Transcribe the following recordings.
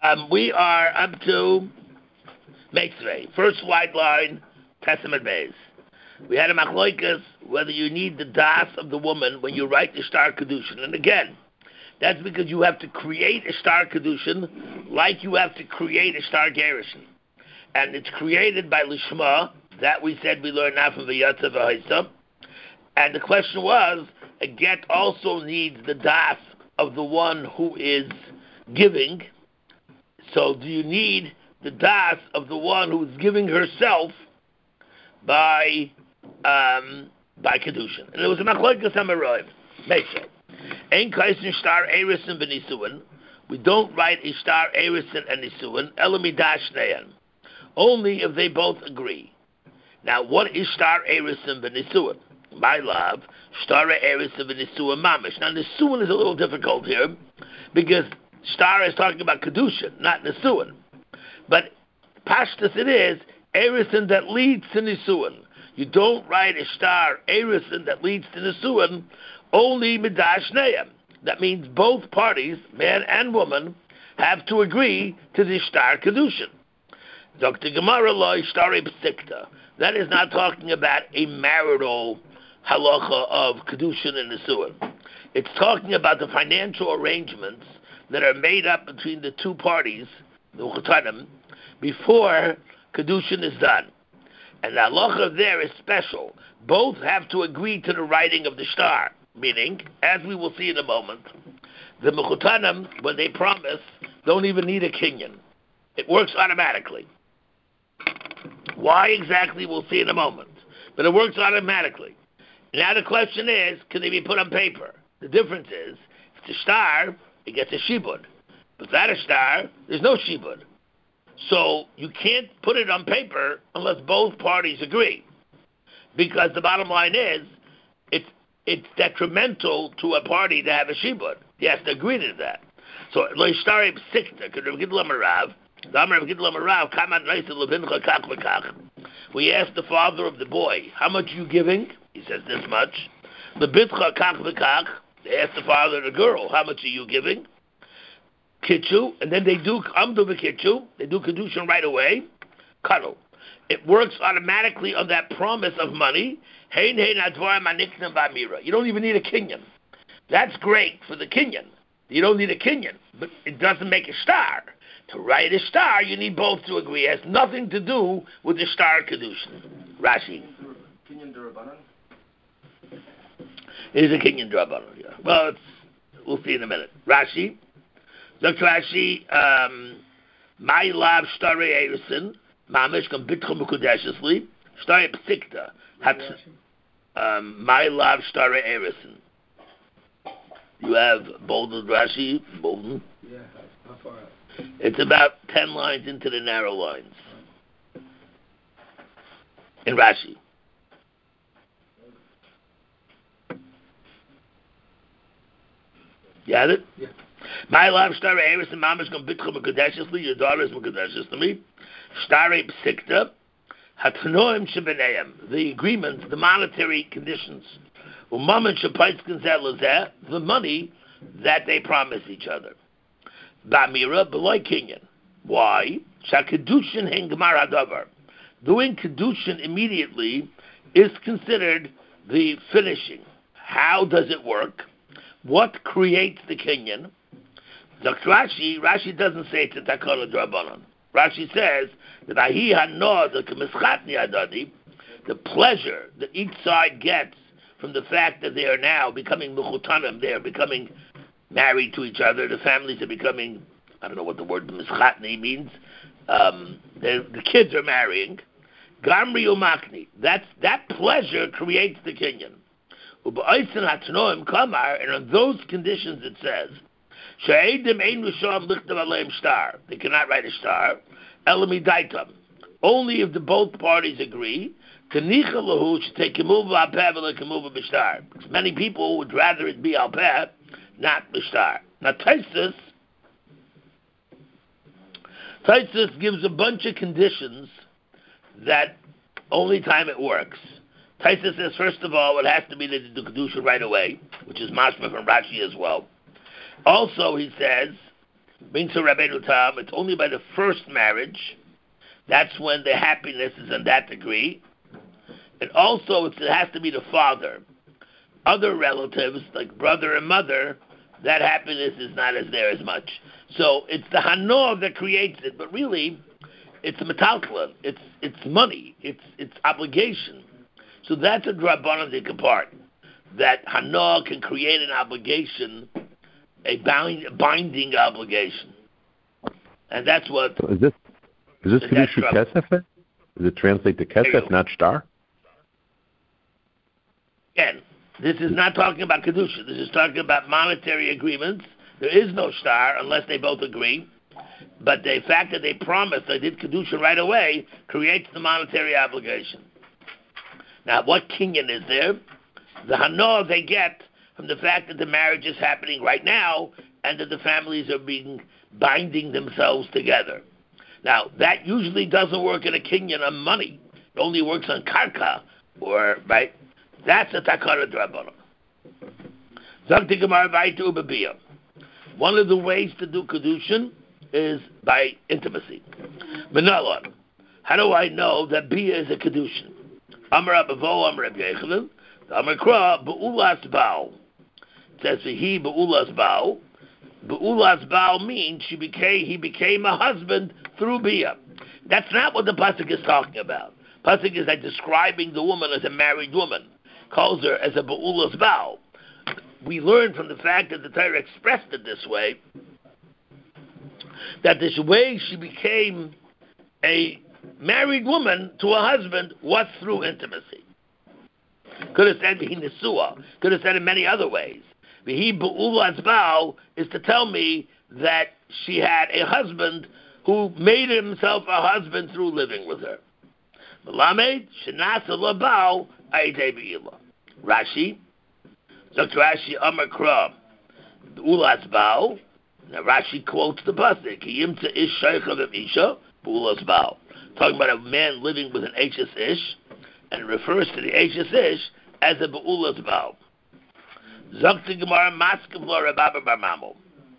We are up to Meitzvei. First white line, Testament base. We had a machloikas whether you need the das of the woman when you write the star kedushin. And again, that's because you have to create a star kedushin like you have to create a star gerushin. And it's created by lishma. That we said we learned now from V'yatza V'haisa. And the question was, a get also needs the das of the one who is giving. So do you need the das of the one who is giving herself by kedushin? And it was a machlokas hamaroim. Meishay. Ein kaisen star erisin v'nisuin. We don't write a star erisin and nisuin. Elamidash neyan. Only if they both agree. Now, what is star erisin v'nisuin? My love, star erisin v'nisuin mamish. Now, nisuin is a little difficult here because star is talking about kedushin, not nisuin. But pashtus it is erisin that leads to nisuin. You don't write a star erisin that leads to nisuin. Only midash neim. That means both parties, man and woman, have to agree to the star kedushin. Dr. Gemara loy stari psikta. That is not talking about a marital halacha of kedushin and nisuin. It's talking about the financial arrangements that are made up between the two parties, the chutanim, before kedushin is done. And the halacha there is special. Both have to agree to the writing of the star. Meaning, as we will see in a moment, the mechutanim, when they promise, don't even need a kinyan. It works automatically. Why exactly, we'll see in a moment. But it works automatically. Now the question is, can they be put on paper? The difference is, if it's a star, it gets a shibud. But without a star, there's no shibud. So you can't put it on paper unless both parties agree. Because the bottom line is, it's detrimental to a party to have a shibud. He has to agree to that. So, lo yishtari b'sikta, could Rav Gidla Marav, we asked the father of the boy, how much are you giving? He says, this much. They asked the father of the girl, how much are you giving? Kitchu, and then they do amdu v'kitchu, they do kedushin right away. Cuddle. It works automatically on that promise of money. You don't even need a kinyan. That's great for the kinyan. You don't need a kinyan, but it doesn't make a star. To write a star, you need both to agree. It has nothing to do with the star kedushin. Rashi. Kinyan derabanan? It is a kinyan derabanan. Yeah. Well, we'll see in a minute. Rashi. Dr. Rashi. My lab star erisin. Mamish kam bitchum mukudeshesli. Star psikta. My lab star erisin. You have bolded Rashi. Bolden. Yeah, how far out? It's about 10 lines into the narrow lines. In Rashi. Got it? Yeah. My love, Stare Eris and Mama's going to bitchum Mekudeshesli, your daughter is Mekudeshes to me. Stare Psikta, Hatanoim Shebeneim, the agreements, the monetary conditions. Umaman Shapaitzkin Zelazeh, the money that they promise each other. Bamira, beloy Kinyan. Why? Shakadushin Hengamar Hadavar. Doing Kedushin immediately is considered the finishing. How does it work? What creates the Kinyan? Dr. Rashi doesn't say it's a Takana Drabanan. Rashi says that Ahi Hanod, the pleasure that each side gets from the fact that they are now becoming Mukhutanim, they are becoming married to each other, the families are becoming, I don't know what the word mischatni means, the kids are marrying. Gamri umakni, that pleasure creates the kinyan. U'ba'oisen hatnoim kamar, and on those conditions it says, she'edim ein risham lichtav aleim star, they cannot write a star, elami daitam, only if the both parties agree, kanicha lahu she'tekimuv al-peh v'lekimuv b'shtar. Many people would rather it be al-peh, not b'shtar. Now Taisus gives a bunch of conditions that only time it works. Taisus says, first of all, it has to be that the Kedusha right away, which is mashma from Rashi as well. Also, he says Means to Rabbeinu Tam, it's only by the first marriage. That's when the happiness is in that degree. And also, it has to be the father. Other relatives, like brother and mother, that happiness is not as there as much. So it's the Hanor that creates it, but really, it's a metalkla. It's money. It's obligation. So that's a Drabanan part. That Hanor can create an obligation, a binding obligation. And that's what... So is this Kedusha Kesef? Does it translate to Kesef, not Shtar? Again, this is not talking about Kedusha. This is talking about monetary agreements. There is no Shtar unless they both agree. But the fact that they promised they did Kedusha right away creates the monetary obligation. Now, what kinyan is there? The Hanor they get from the fact that the marriage is happening right now and that the families are binding themselves together. Now, that usually doesn't work in a kinyan on money. It only works on karka, right? That's a takara drabana. Zakti Gemara vaytu ubabiyah. One of the ways to do kedushin is by intimacy. Menalon. How do I know that bia is a kedushin? Amar Abavo, Amar Rabbi Yechanan, Amar Kra, Be'ulas Baal. It says he Be'ulas Baal. Be'ulas Baal means he became a husband through bia. That's not what the pasuk is talking about. Pasuk is like describing the woman as a married woman. Calls her as a Be'ulas Baal. We learn from the fact that the Torah expressed it this way, that this way she became a married woman to a husband was through intimacy. Could have said Vihi Nesua. Could have said in many other ways. Vihi Be'ulas Baal is to tell me that she had a husband who made himself a husband through living with her. Melamed Shenasa Labal Aidei Be'ila. Rashi, Dr. Rashi Amar Kra, Be'ulas Baal. Now Rashi quotes the pasuk, Yimtza Ish Sheicha V'Isha Be'ulas Baal. Talking about a man living with an Eishes Ish, and it refers to the Eishes Ish as a Be'ulas Baal. Zakti Gemara Maskav Lo Rababa Bar Mamo.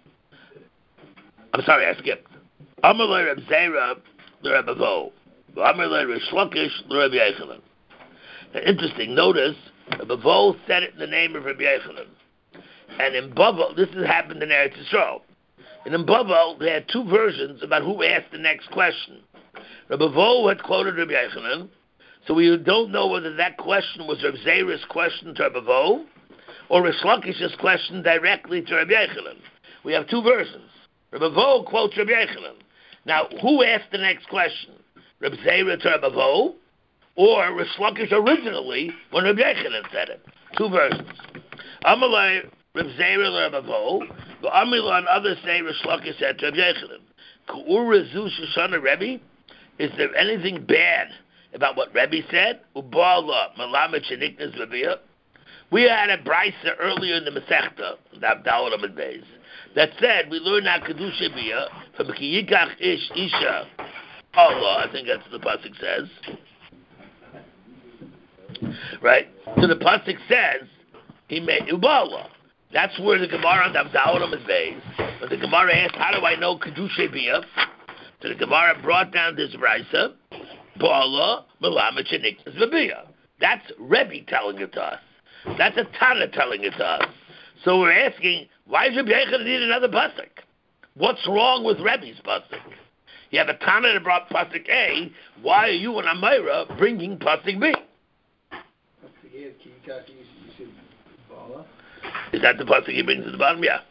I'm sorry, I skipped. Amar Lo Reb Zera Lo Reb Avo. Amar Lo Reb Shlokish Lo Reb Yechanan. Interesting, notice, Reb Avo said it in the name of Reb Yechanan. And in Bavel, this has happened in Eretz Yisrael. And in Bavel, they had two versions about who asked the next question. Rabbi Vo had quoted Rabbi Yechanan, so we don't know whether that question was Rabbi Zera's question to Rabbi Vo, or Rish Lakish's question directly to Rabbi Yechanan. We have two versions. Rabbi Vo quotes Rabbi Yechanan. Now, who asked the next question? Rabbi Zera to Rabbi Vo, or Rish Lakish originally when Rabbi Yechanan said it? Two versions. Amalei Rabbi Zera to Rabbi Vo, but Amila and others say Rish Lakish said to Rabbi Yechanan. K'ura zu Shoshana Rebbe? Is there anything bad about what Rebbe said? Ubala Malamed Sheniknas V'Biyah. We had a brisa earlier in the Masechta, the Abdallah Amid Beis, that said we learn our Kedusha Biyah from Ki Yikach Ish Isha Allah. I think that's what the pasuk says. Right? So the pasuk says he made Ubala. That's where the Gemara on the Abdallah Amid Beis, when the Gemara asked, how do I know Kedusha Biyah? So the Gemara brought down this brisa, Bala Malamed Sheniknas V'Biyah. That's Rebbe telling it to us. That's a Tana telling it to us. So we're asking, why does Rebbe Yechanan need another pasuk? What's wrong with Rebbe's pasuk? You have a Tana that brought pasuk A. Why are you and Amira bringing pasuk B? Is that the pasuk he brings at the bottom? Yeah.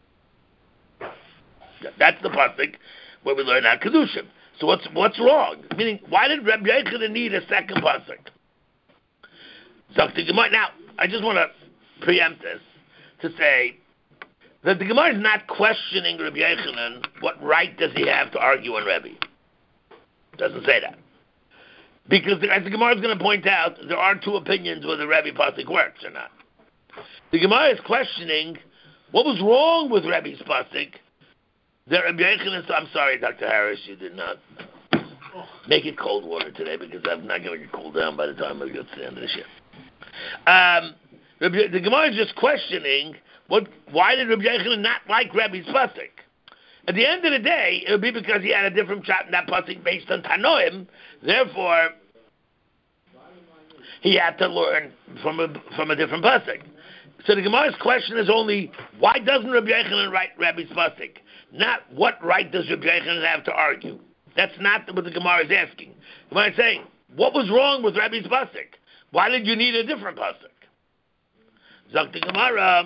That's the pasuk where we learn our Kedushim. So what's wrong? Meaning, why did Rebbe Yechanan need a second pasuk? Now, I just want to preempt this to say that the Gemara is not questioning Rebbe Yechanan, what right does he have to argue on Rebbe? Doesn't say that. Because as the Gemara is going to point out, there are two opinions whether Rebbe pasuk works or not. The Gemara is questioning what was wrong with Rebbe's pasuk. That Rebbe Yechanan, I'm sorry, Dr. Harris, you did not make it cold water today because I'm not going to get cooled down by the time we get to the end of the shift. The Gemara is just questioning why did Rebbe Yechanan not like Rebbe's pasuk? At the end of the day, it would be because he had a different shot in that pasuk based on Tanoim. Therefore, he had to learn from a different pasuk. So the Gemara's question is only, why doesn't Rabbi Yochanan write Rabbi's pasuk? Not what right does Rabbi Yochanan have to argue. That's not what the Gemara is asking. The Gemara is saying, what was wrong with Rabbi's pasuk? Why did you need a different pasuk? Zok the Gemara,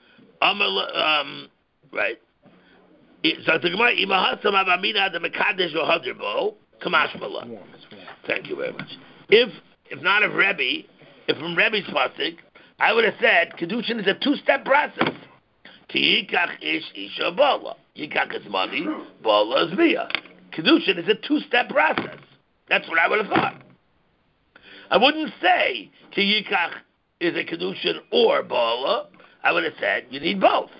right? Zok the Gemara, Imahasam Avamina the Mekadesh V'Hadirbo Kamashmala. Thank you very much. If not of Rebbe, if from Rebbe's pasuk, I would have said Kedushin is a two-step process. Ki yikach ish isha bala. Yikach is money, bala is via. Kedushin is a two-step process. That's what I would have thought. I wouldn't say Ki yikach is a Kedushin or bala. I would have said you need both.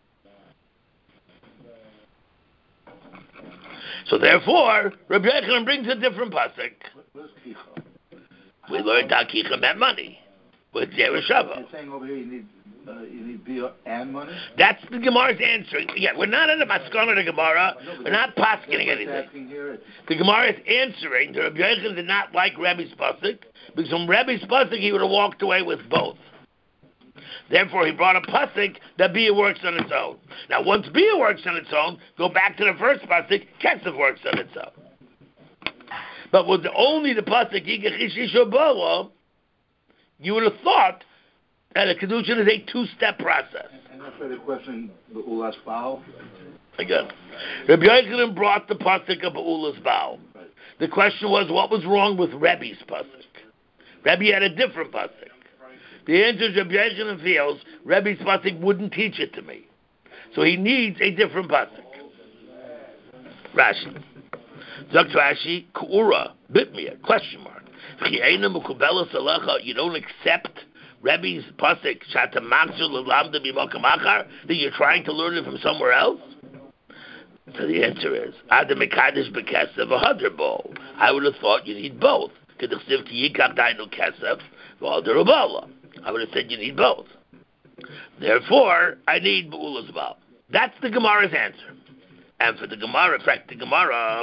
So therefore, Rabbi Yochanan brings a different pasuk. Where's Kicha? We learned that Kicha meant money with Yerushalayim. You're saying over here you need beer and money? That's the Gemara's answering. Yeah, we're not in the Maskana of the Gemara. We're not paskening anything. The Gemara is answering that Rabbi Yochanan did not like Rebbe's pasuk, because from Rebbe's pasuk he would have walked away with both. Therefore, he brought a pasuk that Bia works on its own. Now, once Bia works on its own, go back to the first pasuk, Kesef works on its own. But with only the pasuk Yikach Ish Isha Bala, you would have thought that a Kedushin is a two-step process. And that's why the question, the Ulas Baal? Again, Rabbi Yochanan brought the pasuk of Ulas Baal. The question was, what was wrong with Rebbe's pasuk? Rebbe had a different pasuk. The answer is Rabbi Yochanan feels Rebbe's pasuk wouldn't teach it to me. So he needs a different pasuk. Rashi. Zok Rashi, Ku'ura, Bitmia, question mark. You don't accept Rebbe's pasuk, that you're trying to learn it from somewhere else? So the answer is, I would have thought you need both. I would have said you need both. Therefore, I need B'ulas Baal. That's the Gemara's answer. And for the Gemara, in fact, the Gemara,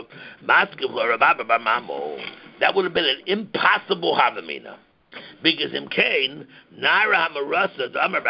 that would have been an impossible Havamina. Because in Cain, Naira Hamarasa,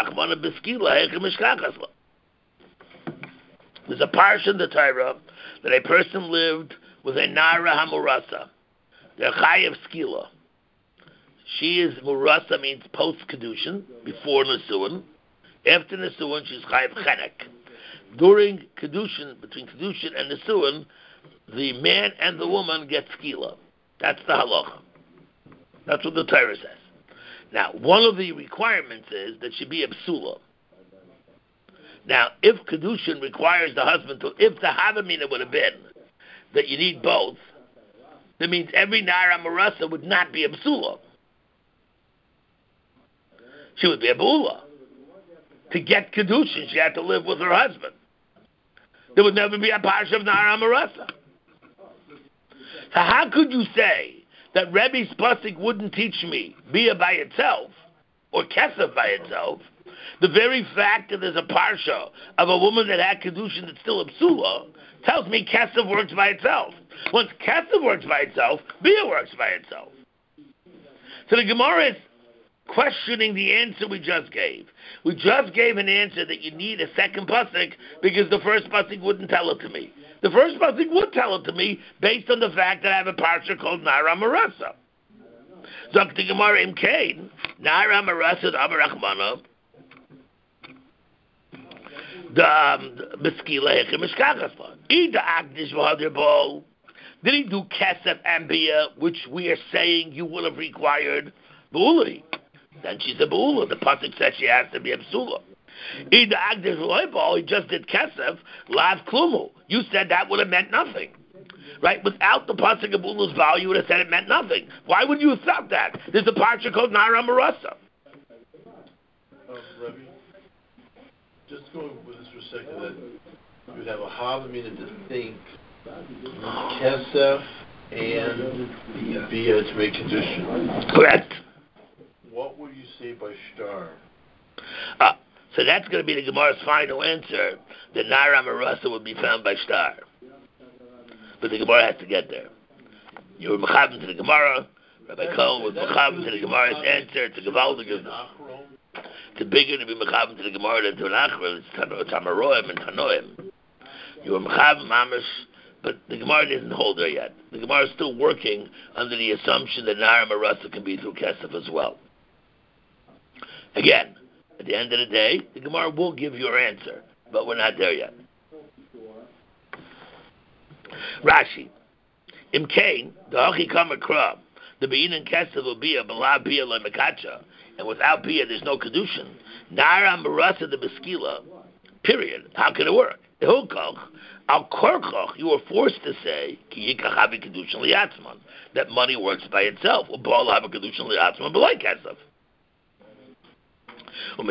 there's a parsha in the Torah that a person lived with a Naira Hamarasa. They're Chayev Skila. She is Murasa, means post-Kedushin, before Nesuin. After Nesuin, she's Chayev Chenek. During Kedushin, between Kedushin and Nesuin, the man and the woman get Skila. That's the halacha. That's what the Torah says. Now, one of the requirements is that she be a psula. Now, if Kedushin requires the husband to, if the Havamina would have been that you need both, that means every Naira Marasa would not be a psula. She would be a B'ula. To get Kedushin, she had to live with her husband. There would never be a parsha of Naira Marasa. So how could you say that Rebbe's pasuk wouldn't teach me Bia by itself, or Kesef by itself? The very fact that there's a parsha of a woman that had Kedushin that's still a psula tells me Kesef works by itself. Once Kesef works by itself, Bia works by itself. So the Gemara is questioning the answer we just gave. We just gave an answer that you need a second pasuk because the first pasuk wouldn't tell it to me. The first pasuk would tell it to me based on the fact that I have a parsha called Naira Marasa. Zok the Gemara im Kain, Naira Marasa Amar Rachmana, the Beskila Hechem Mishkachasla. Ida Agdish V'Hadir Bol. Did he do Kesef and Bia, which we are saying you would have required B'Uli? Then she's a B'Ula. The pasuk says she has to be a Psula. Ida Agdish V'Hadir, he just did Kesef, Lav Klumu. You said that would have meant nothing. Right? Without the pasuk of B'Ula's Baal, you would have said it meant nothing. Why would you have thought that? There's a parsha called Naira Marasa. Rebbe, just go with this for a second, that you would have a Havamina to think Kesef and Bia to make Kedushin. Correct. What would you say by Shtar? So that's going to be the Gemara's final answer, that Nara Marasa would be found by Shtar. But the Gemara has to get there. You were Mechabim to the Gemara, Rabbi Cohen was Mechabim to the Gemara's answer, it's a Gavaldig. It's bigger to be Mechabim to the Gemara than to an Achron, it's Tamaroim and Tanoim. You were Mechabim Mamish, but the Gemara didn't hold there yet. The Gemara is still working under the assumption that Nara Marasa can be through Kesef as well. Again, at the end of the day, the Gemara will give your answer, but we're not there yet. Rashi, Im Kain, the Hachi Kamakra, the Bein and Kesef will be a Bala Bia La Mekacha, and without Bia there's no Kedushin. Nara Marasa the Beskila, period. How can it work? The Hukach, Al Korchach, you were forced to say, Ki Yikachavi Kedushin Liatzman, that money works by itself. Well, Baal have a Kedushin Liatzman, but like Kesef. And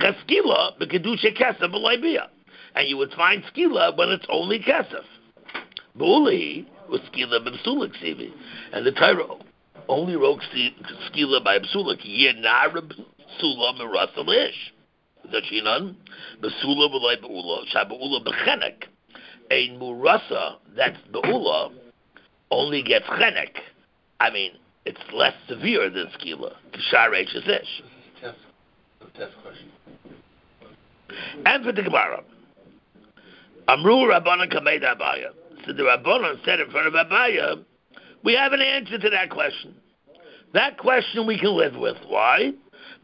you would find skila when it's only kesef. Bu'uli was skila b'psula ksivi, and the Torah only wrote skila by psula. Yenar b'psula merasa lish. Zachinan b'psula v'lay b'ula shabu'ula b'chenek. A murasa that's b'ula only gets chenek. I mean, it's less severe than skila. Kisharei ish. Test question. And for the Gemara, Amru Rabbanan Kameid Abaya. So the Rabbanan said in front of Abaya, we have an answer to that question. That question we can live with. Why?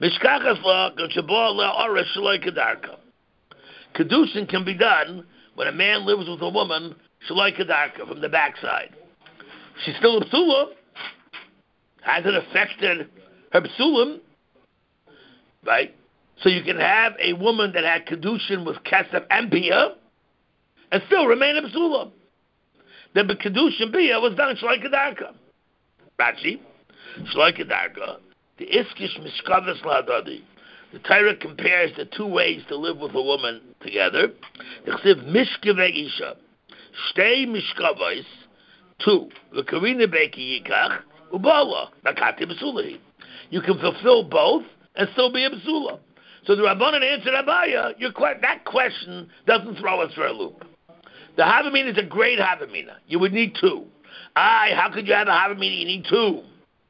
Kedushin can be done when a man lives with a woman shalai kedarka from the backside. She's still a psula. Hasn't affected her psulim. Right? So you can have a woman that had Kedushin with Kesef and Bia and still remain a Psula. The Kedushin Bia was done Shlai Kedarka. Rashi, Shlai Kedarka, the Iskish Mishkavas Ladadi. The Torah compares the two ways to live with a woman together. Chsiv Mishkave Isha, Shtei Mishkavais, two, V'karina Beki Yikach, Ubala, Nakati B'sulahi. You can fulfill both and still be a Psula. So the Rabbanan answered Abaya, that question doesn't throw us for a loop. The Havamina is a great Havamina. You would need two. How could you have a Havamina? You need two.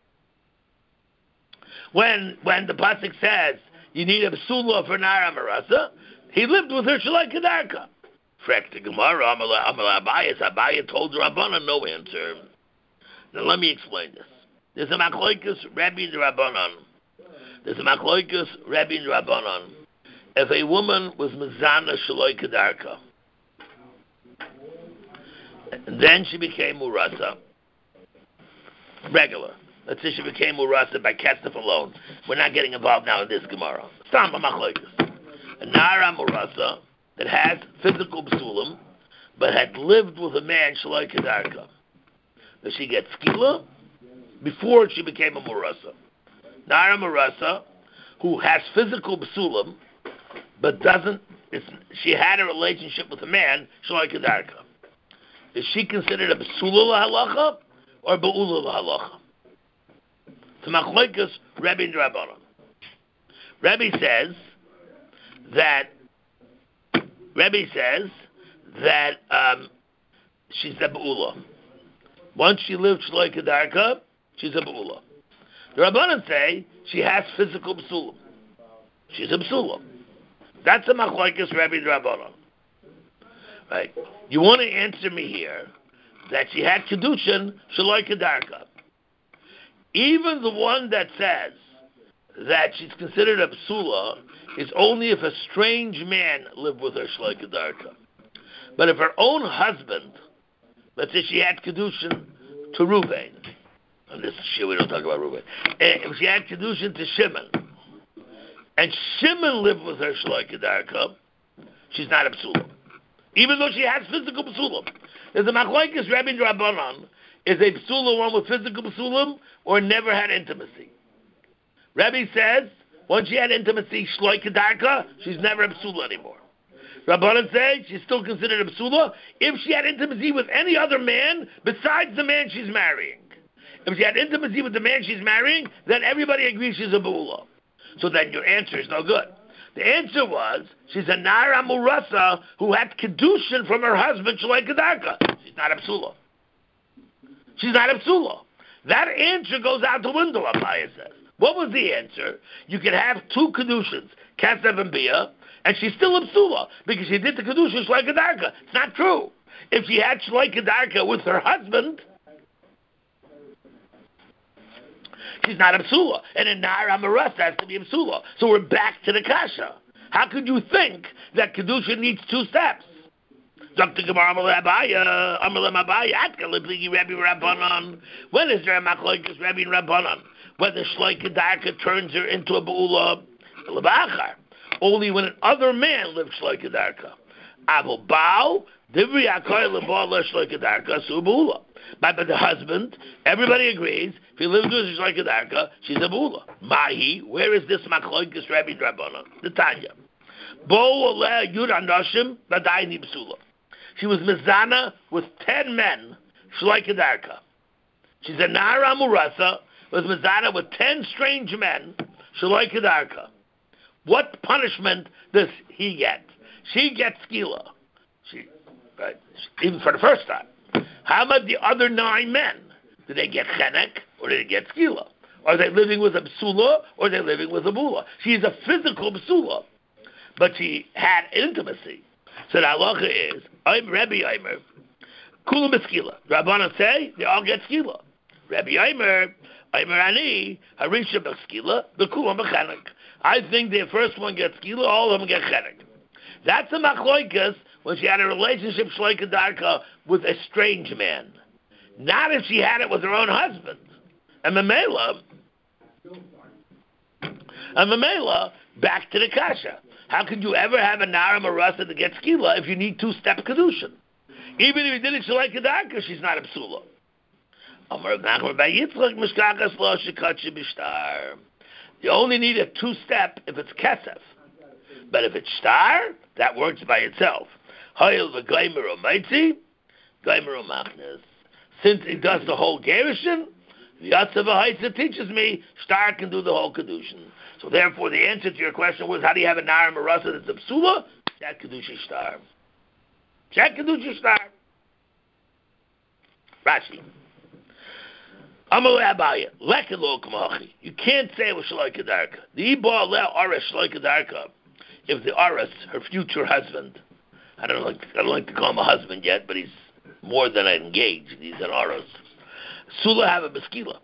When the Pasuk says you need a Psula for Nara Marasa, he lived with her Shalai Kedarka. Frek the Gemara, Amala Abaya told the Rabbanan no answer. Now let me explain this. There's a Machlokes, Rabbi and the Rabbanan. There's a Machlokes, Rabbi and Rabbanan. If a woman was Mizana Shaloi Kedarka, and then she became Murasa, regular. Let's say she became Murasa by Kesef alone. We're not getting involved now in this Gemara. Stam Machlokes. A Nara Murasa that has physical Psulim, but had lived with a man Shaloi Kedarka. Does she get Skila before she became a Murasa? Nara Marasa, who has physical Psulim, but she had a relationship with a man, Shalai Kedarka. Is she considered a Psula Halacha or Ba'ula Halacha? To Machlokes, Rebbe and Rabbanan. Rebbe says that she's a Ba'ula. Once she lived Shalai Kedarka, she's a Ba'ula. The Rabbanan say she has physical psulim. She's a psulim. That's a machlokes Rabbi Rabbanan. Right? You want to answer me here that she had kedushin shaloi kedarka. Even the one that says that she's considered a psula is only if a strange man lived with her shaloi kedarka. But if her own husband, let's say she had kedushin to Ruvain. And this shit we don't talk about Reuben. If she had Kedushin to Shimon, and Shimon lived with her Shalai Kedarka, she's not a Psula. Even though she has physical Psulim. There's a Machlokes Rabbi and Rabbanan, is a Psula one with physical Psulim or never had intimacy? Rabbi says, once she had intimacy, Shalai Kedarka, she's never a Psula anymore. Rabbanan says she's still considered a Psula if she had intimacy with any other man besides the man she's marrying. If she had intimacy with the man she's marrying, then everybody agrees she's a Ba'ula. So then your answer is no good. The answer was, she's a Nara Murasa who had Kedushin from her husband, Shalai Kedarka. She's not a Psula. She's not a Psula. That answer goes out the window, Abaya says. What was the answer? You can have two Kedushins, Kesef and Bia, and she's still a Psula, because she did the Kedushin Shalai Kedarka. It's not true. If she had Shalai Kedarka with her husband, she's not a Psula. And a Nara Marasa has to be a Psula. So we're back to the Kasha. How could you think that Kedusha needs two steps? When is there a Machlokes Rebbe and Rabbanan? Whether Shloi Kedarka turns her into a Be'ula L'Bachar. Only when an other man lives Shloi Kedarka. Avo Bao, Divri HaKoy L'Ba'al Shloi Kedarka, Su Be'ula. But the husband, everybody agrees, if he lives with Shloi Kedarka, she's a Be'ula. Mahi, where is this Machlokes Rebbe and Rabbanan? The Tanya. Bo Oleh Yud Anoshim, Badayni B'Sula. She was Mizana with 10 men, Shloi Kedarka. She's a Nara Murasa, was Mizana with 10 strange men, Shloi Kedarka. What punishment does he get? She gets Skila. Even for the first time. How about the other 9 men? Do they get Chenek, or do they get Skila? Are they living with a Psula, or are they living with a Bula? She's a physical Psula, but she had intimacy. So the halacha is, I'm Rebbe Eimer, Kulam B'Skila. Rabbanan say, they all get Skila. Rebbe Eimer Ani, Harisha B'Skila, the Kulam B'Chenek. I think the first one gets Skila, all of them get Chenek. That's a Machlokes when she had a relationship, Shloi Kedarka, with a strange man. Not if she had it with her own husband. And Mamela, back to the Kasha. How could you ever have a Nara Marasa that gets Skila if you need two-step Kedushin? Even if you did it Shalai Kedarka, she's not a Psula. You only need a two-step if it's Kesef. But if it's Shtar, that works by itself. Since it does the whole Gerushin, the Yatzava Haitza teaches me Shtar can do the whole Kedushin. So therefore, the answer to your question was, how do you have a Nara Marasa that's a Psula? That Kedusha Shtar. That Kedusha Shtar. Rashi. Amalei Abaya. Lekin lo k'machi. You can't say it was Shloi Kedarka. The Iba le Aras Shloi Kedarka. If the Aras, her future husband, I don't like to call him a husband yet, but he's more than engaged. He's an Aras. Sula have a Beskila.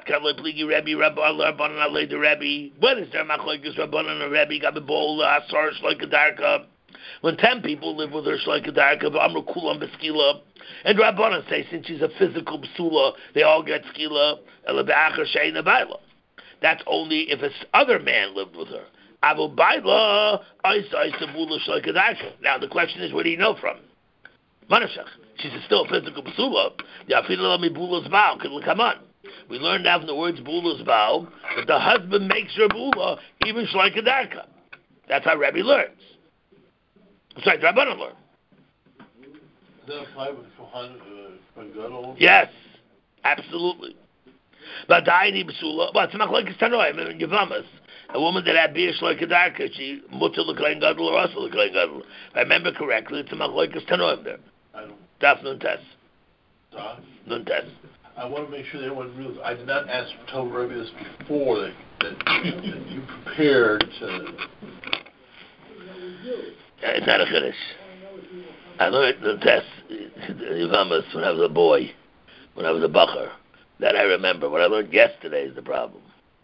When is there Machlokes Rabbanan and Rebbe Gabibola Asar Shloi Kedarka? When 10 people live with her Shloi Kedarka, Amru Kulam Beskila, and Rabbanan say since she's a physical Psula, they all get Skila. Elabeachar Sheina Baila. That's only if this other man lived with her. Abu Baila Isa Bula Shloi Kedarka. Now the question is, where do you know from? Manashach. She's still a physical Psula. Come on. We learned now from the words Bula's Baal that the husband makes her Bula, even Shloi Kedarka. That's how Rebbe learns. Sorry, Rabbanan learn. Does that apply with Kohan? Yes, absolutely. But Daini B'Sula, well, it's Machlokes Tanoim in Yavamas. A woman that had Bia Shloi Kedarka, she Mutter L'Klein Gadol or Asa L'Klein Gadol. If I remember correctly, it's a Machlokes Tanoim there. Daf Nun Tes. Nun Tes. I want to make sure that everyone realizes I did not tell Rebbe this before that you prepared to. It's not a Kiddush. I learned Nun Tes Yavamas when I was a boy, when I was a bacher. That I remember. What I learned yesterday is the problem.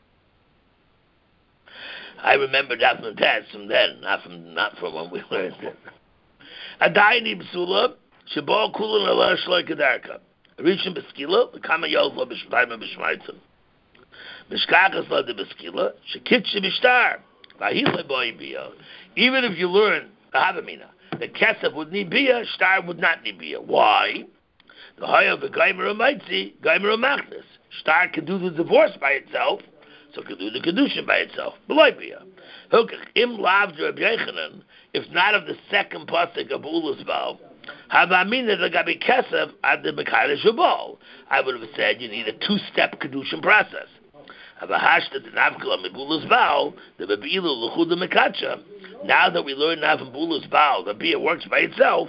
I remember Daf Nun Tes from then, not from when we learned it. Adayni B'Sula. Shabal Kulan Allah Shloi Kedarka. Rishon B'Skila, the Kama Yozla B'Shtaim B'Shmaitzim. Mishkachas La De B'Skila, Shekitche B'Shtar. Vahile Boi Bia. Even if you learn the Havamina, the Kesef would need Bia, Shtar would not need Bia. Why? The Haya V'Gaimer Amaitzi, Gaimer Amachnis. Shtar can do the divorce by itself, so can do the Kedushin by itself. B'Loi Bia. Im Lav Rabbi Yechanan, if not of the second pasuk of Ula's Baal, I would have said you need a two-step Kedushin process. Now that we learn now from Bula's Baal, the Bia works by itself.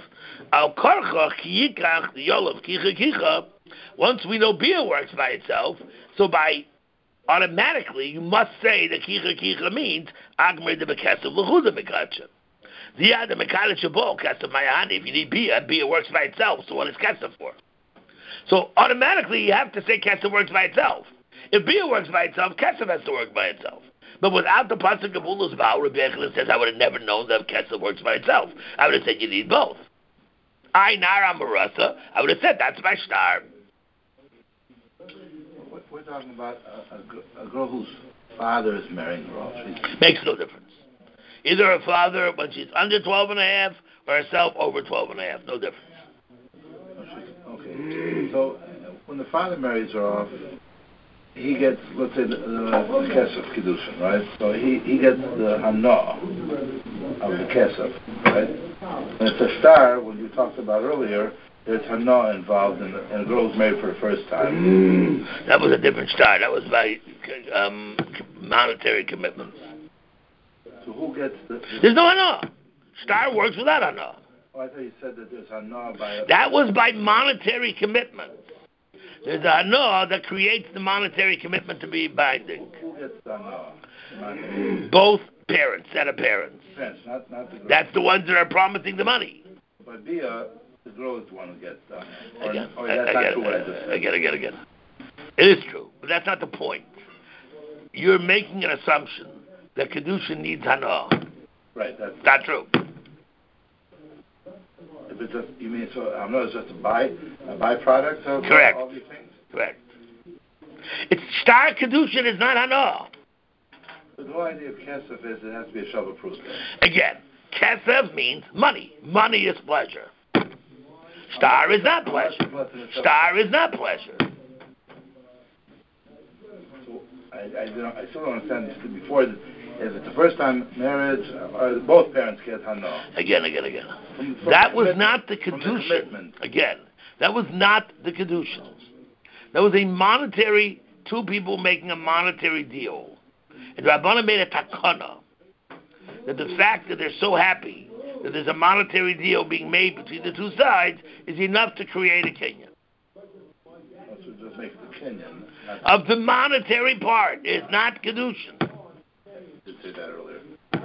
Once we know Bia works by itself, so by automatically you must say that Kicha means Agmer de Bekesav L'chuda Mekacha. The Mekacha Shabol Kesav Mayani. If you need Bia works by itself. So what is Kesav for? So automatically you have to say Kesav works by itself. If Bia works by itself, Kesav has to work by itself. But without the pasuk of Bula's Baal, Rabbi Yochanan says I would have never known that Kesav works by itself. I would have said you need both. I Nara Marasa. I would have said that's my star. We're talking about a girl whose father is marrying her off. Makes no difference. Either her father when she's under 12 and a half, or herself over 12 and a half. No difference. Okay. So when the father marries her off, he gets, let's say, the kesef kedushin, right? So he gets the hana of the kesef, right? And it's a star. When you talked about earlier, there's hana involved in a girl who's married for the first time. That was a different star. That was by monetary commitments. So who gets the... There's no hana. Star works without hana. Oh, I thought you said that there's hana by... That was by monetary commitments. There's a hana that creates the monetary commitment to be binding. Who gets the hana? Both parents, set of parents. Parents, not the girl. That's the ones that are promising the money. By Bia, the girl is the one who gets the hana. Again. It is true, but that's not the point. You're making an assumption that Kedushin needs hana. Right, that's not true. If it's just, you mean, so hana is just a byproduct of Correct. All these things? Correct. It's star Kedushin is not hana. But the whole idea of kesef is it has to be a shavuot proof. Again, kesef means money. Money is pleasure. Star is not pleasure. Star is not pleasure. So I still don't understand this before. If it's the first time marriage, or both parents get hana. Again. That was not the Kedushin. Again, that was not the Kedushin. That was a monetary, two people making a monetary deal. And Rabbana made a takana that the fact that they're so happy that there's a monetary deal being made between the two sides is enough to create a Kenyan. That's what just makes the Kenyan. Of the monetary part is not Kedushin. Did say that earlier.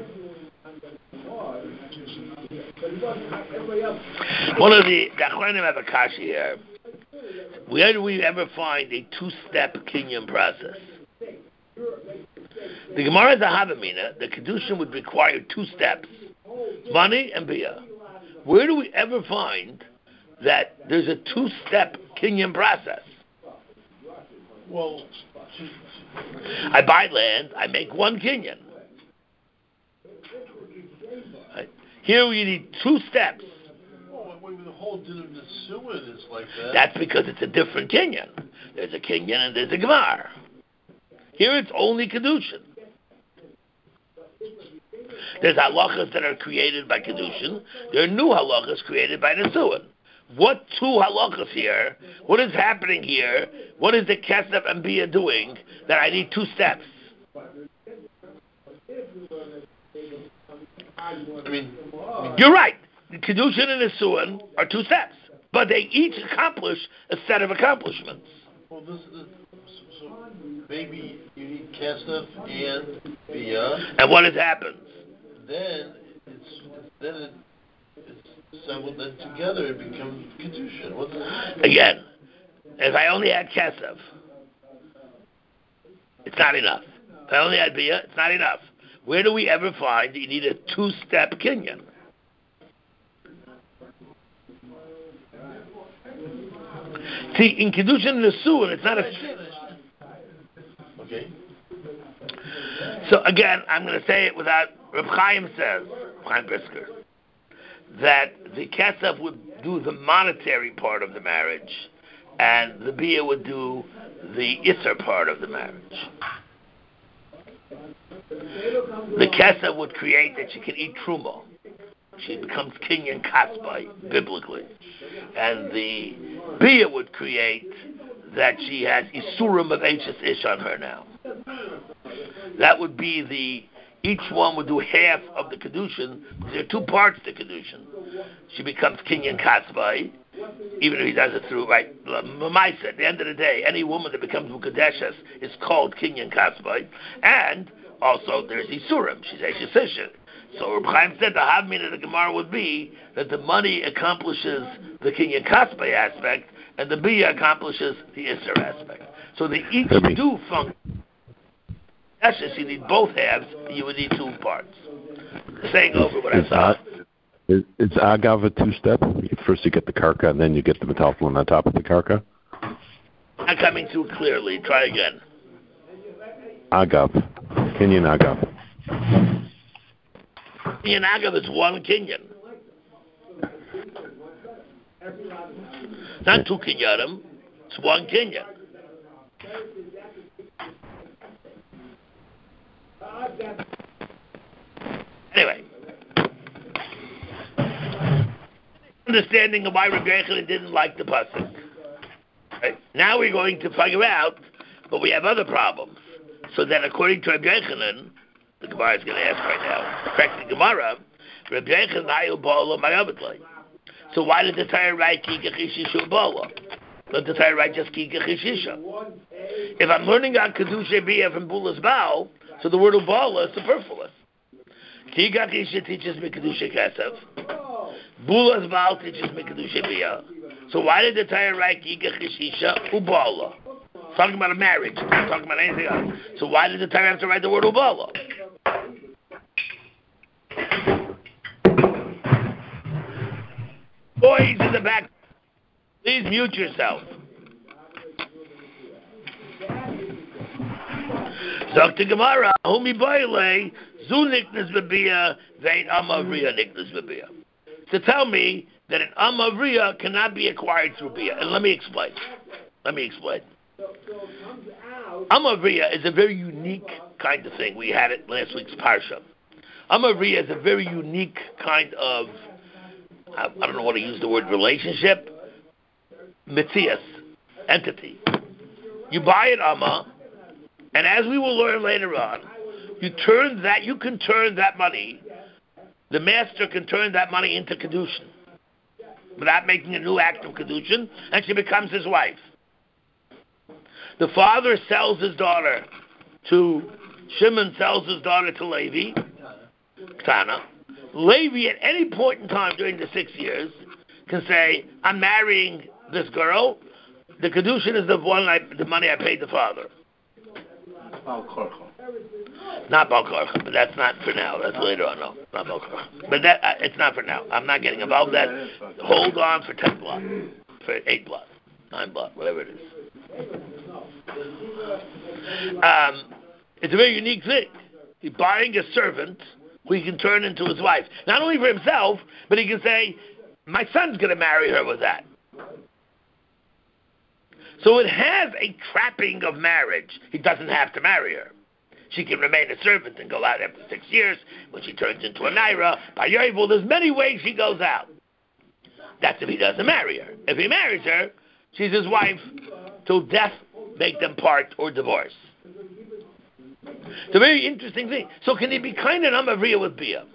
One of the Achronim have a kasha here. Where do we ever find a two-step Kenyan process? The Gemara is a Havamina. The Kedushin would require two steps: money and bia. Where do we ever find that there's a two-step Kenyan process? Well, I buy land, I make one Kenyan. Right. Here you need two steps. Well, the whole din of Nisuin is like that. That's because it's a different Kenyan. There's a Kenyan and there's a Gemar. Here it's only Kedushin. There's halachas that are created by Kedushin. There are new halachas created by Nisuin. What two halachas here? What is happening here? What is the Kesef and Bia doing that I need two steps? You're right. The Kedushin and Nisuin are two steps, but they each accomplish a set of accomplishments. Well, so maybe you need Kesef and Bia. And what has happened? Then it's assembled. Then together it becomes Kedushin. Again, if I only had Kesef, it's not enough. If I only had Bia, it's not enough. Where do we ever find that you need a two-step Kenyan? See, in Kedushin and Nisuin, it's not a... Okay. So again, I'm going to say it without... Reb Chaim says, Chaim Brisker, that the Kesef would do the monetary part of the marriage, and the Bia would do the Isser part of the marriage. The Kesef would create that she can eat Truma. She becomes Kenyan Kasbai, biblically. And the Bia would create that she has Isurim of Eishes Ish on her now. That would be each one would do half of the kedushin. There are two parts to kedushin. She becomes kinyan kasbai, even if he does it through right. Mamaisa, at the end of the day, any woman that becomes mukadeshes is called kinyan kasbai, and also there's isurim. She's eshesisha. So Reb Chaim said the havmin of the Gemara would be that the money accomplishes the kinyan kasbai aspect, and the bia accomplishes the isser aspect. So they each do function. You need both halves, and you would need two parts. Saying over what I saw. It's agav a two-step? First you get the karka, and then you get the metalflin on top of the karka? Not coming through clearly. Try again. Agav. Kinyan agav. Kinyan agav is one kinyan. Not two kinyanim. It's one kinyan. Anyway, understanding of why Rabbi Yochanan didn't like the pasuk. Right? Now we're going to figure out, but we have other problems. So then, according to Rabbi Yochanan, the Gemara is going to ask right now. Correct the Gemara. Rabbi Yochanan ayu ba'ala ma'avitlay. So why did the Torah write ki gechishisha ba'ala? Let the Torah write just ki gechishisha. If I'm learning on kedusha bia from Bulas Baal, so the word Ubala is superfluous. Ki gechisha teaches me kedusha kesef. Bulas Baal teaches me kedusha bia. So why did the Torah write ki gechishisha ubala? It's talking about a marriage. It's not talking about anything else. So why did the Torah have to write the word ubala? Boys in the back, please mute yourself. Dr. Gemara, Humi Boile, Zu Niknas Babia, Vein Amavriya Niknas Babia. To tell me that an Amavriya cannot be acquired through Bia. And let me explain. Amavriya is a very unique kind of thing. We had it last week's Parsha. Amavriya is a very unique kind of, I don't know what to use the word, relationship, Mitzias, entity. You buy an Amma, and as we will learn later on, you can turn that money, the master can turn that money into Kedushin, without making a new act of Kedushin, and she becomes his wife. The father sells his daughter to, Shimon sells his daughter to Levi, Ktana. Levi, at any point in time during the 6 years, can say, I'm marrying this girl. The Kedushin is the money I paid the father. Not Baal Korcha, but that's not for now. That's later on. No, not Baal Korcha. But it's not for now. I'm not getting involved in that. Hold on for 10 blot, for 8 blot, 9 blot, whatever it is. It's a very unique thing. He's buying a servant who he can turn into his wife. Not only for himself, but he can say, my son's going to marry her with that. So it has a trapping of marriage. He doesn't have to marry her. She can remain a servant and go out after 6 years when she turns into a naira. By Yovel, there's many ways she goes out. That's if he doesn't marry her. If he marries her, she's his wife till death make them part or divorce. It's a very interesting thing. So can he be kind of Amavriya with Bia?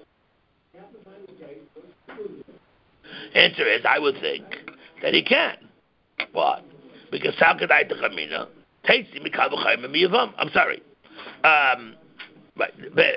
Answer is, I would think that he can. Why? Because Salkadai Techamina, Tasty Mikabachayim and Miyavam. I'm sorry. Right.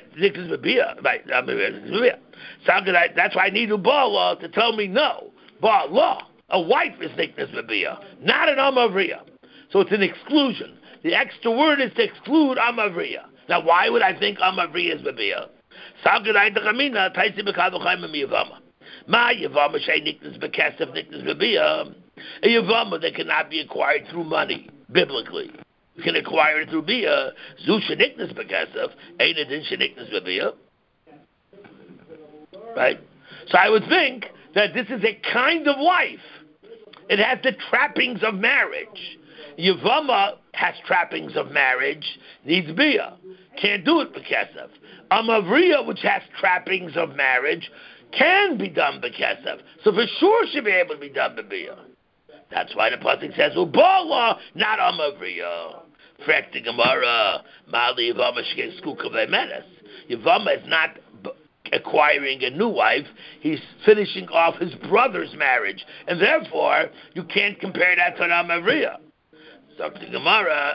That's why I need a Bala to tell me no. Bala. A wife is Niknas Babia, not an Amavriya. So it's an exclusion. The extra word is to exclude Amavriya. Now, why would I think Amavriya is Babia? Salkadai Techamina, Tasty Mikabachayim and Miyavama. Ma Yavama Shay Niknas Bekesef Niknas Babia. A Yavama that cannot be acquired through money, biblically. You can acquire it through Bia. Zu Sheniknas Bekesef, Einadin Sheniknas Babia. Right? So I would think that this is a kind of wife. It has the trappings of marriage. Yavama has trappings of marriage, needs Bia. Can't do it Bekesef. Amavriya, which has trappings of marriage, can be done Bekesef. So for sure should be able to be done Bia. That's why the pasuk says Ubala, not Amavriya. Frek the Gemara, Mali Yavama Shkei Skuka V'Menes. Yavama is not acquiring a new wife, he's finishing off his brother's marriage, and therefore you can't compare that to Ramavriya. So the Gemara,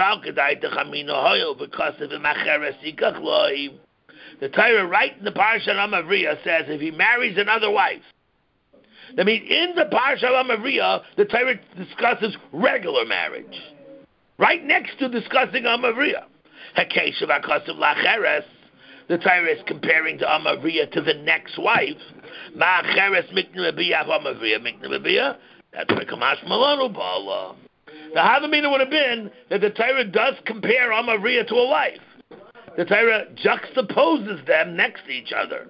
the Torah right in the Parsha Ramavriya says if he marries another wife, that means in the Parsha Ramavriya the Torah discusses regular marriage, right next to discussing Ramavriya. Hakeshav Akasav Lacheres. The Torah is comparing the Amavriya to the next wife. Ma'acheres mikna b'yah Amavriya mikna b'yah. That's where Kamash Malanu Bala. The Havamina would have been that the Torah does compare Amavriya to a wife. The Torah juxtaposes them next to each other.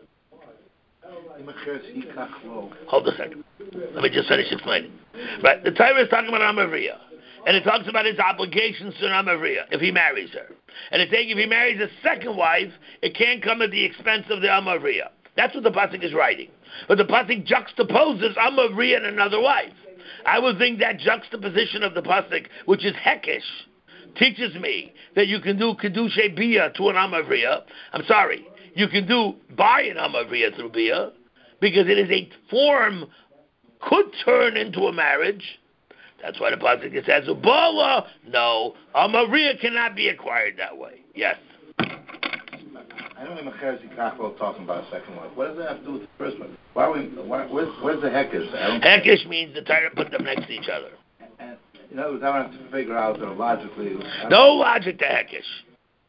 Hold a second. Let me just finish explaining. Right, the Torah is talking about Amavriya. And it talks about his obligations to Amavriya if he marries her. And it's saying if he marries a second wife, it can't come at the expense of the Amavriya. That's what the pasuk is writing. But the pasuk juxtaposes Amavriya and another wife. I would think that juxtaposition of the pasuk, which is Hekesh, teaches me that you can do Kedushay Bia to an Amavriya. I'm sorry, you can buy an Amavriya through Bia, because it is a form, could turn into a marriage. That's why the pasuk says Ubala. No, Amavriya cannot be acquired that way. Yes. I don't think Macheres Yikachlo talking about a second wife. What does that have to do with the first one? Where's the Hekesh? Hekesh means the Torah put them next to each other. And in other words, I don't have to figure out logically. No logic to Hekesh.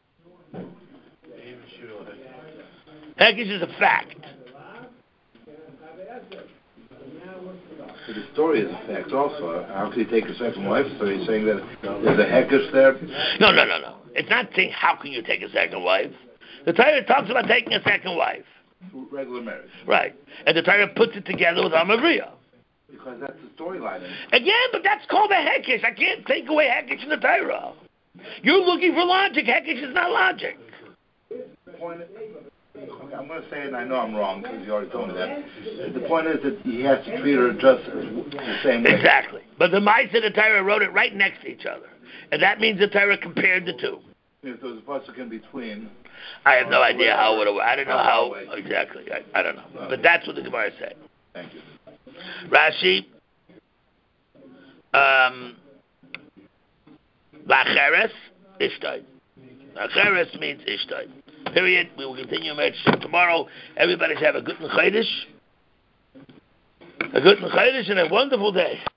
Hekesh is a fact. The story is a fact also. How can you take a second wife? So you're saying that there's a Hekesh there? No. It's not saying how can you take a second wife. The Torah talks about taking a second wife. Regular marriage. Right. And the Torah puts it together with Amavriya. Because that's the storyline. Again, but that's called a Hekesh. I can't take away Hekesh in the Torah. You're looking for logic. Hekesh is not logic. The point is, okay, I'm going to say it and I know I'm wrong because you already told me that. The point is that he has to treat her just the same way. Exactly. But the Maisa the Torah wrote it right next to each other. And that means the Torah compared the two. If there was a pasuk in between. I have no idea how it would have. I don't know how exactly. I don't know. But that's what the Gemara said. Thank you. Rashi. Lacheres Ishtai. Lacheres means Ishtai. Period. We will continue tomorrow. Everybody should have a good Chodesh. A good Chodesh and a wonderful day.